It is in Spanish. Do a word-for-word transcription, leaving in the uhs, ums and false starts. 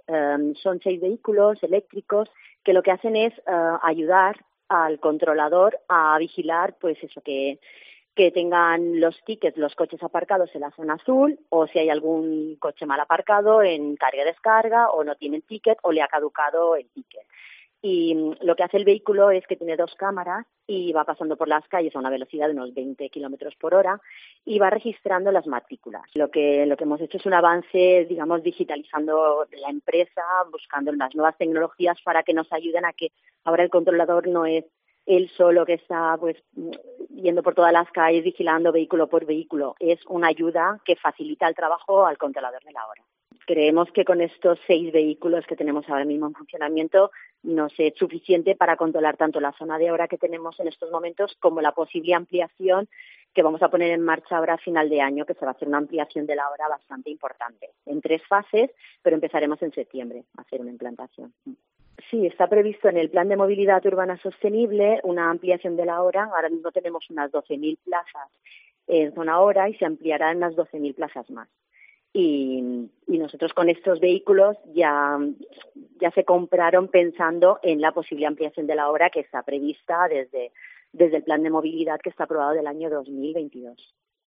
Um, son seis vehículos eléctricos que lo que hacen es uh, ayudar al controlador a vigilar, pues eso, que, que tengan los tickets, los coches aparcados en la zona azul, o si hay algún coche mal aparcado en carga-descarga, o no tienen ticket, o le ha caducado el ticket. Y lo que hace el vehículo es que tiene dos cámaras y va pasando por las calles a una velocidad de unos veinte kilómetros por hora y va registrando las matrículas. Lo que, lo que hemos hecho es un avance, digamos, digitalizando la empresa, buscando las nuevas tecnologías para que nos ayuden a que ahora el controlador no es él solo que está pues yendo por todas las calles vigilando vehículo por vehículo. Es una ayuda que facilita el trabajo al controlador de la hora. Creemos que con estos seis vehículos que tenemos ahora mismo en funcionamiento nos es suficiente para controlar tanto la zona de hora que tenemos en estos momentos como la posible ampliación que vamos a poner en marcha ahora a final de año, que se va a hacer una ampliación de la hora bastante importante, en tres fases, pero empezaremos en septiembre a hacer una implantación. Sí, está previsto en el Plan de Movilidad Urbana Sostenible una ampliación de la hora. Ahora mismo tenemos unas doce mil plazas en zona hora y se ampliarán unas doce mil plazas más. Y, y nosotros con estos vehículos ya, ya se compraron pensando en la posible ampliación de la hora que está prevista desde, desde el Plan de Movilidad que está aprobado del año dos mil veintidós.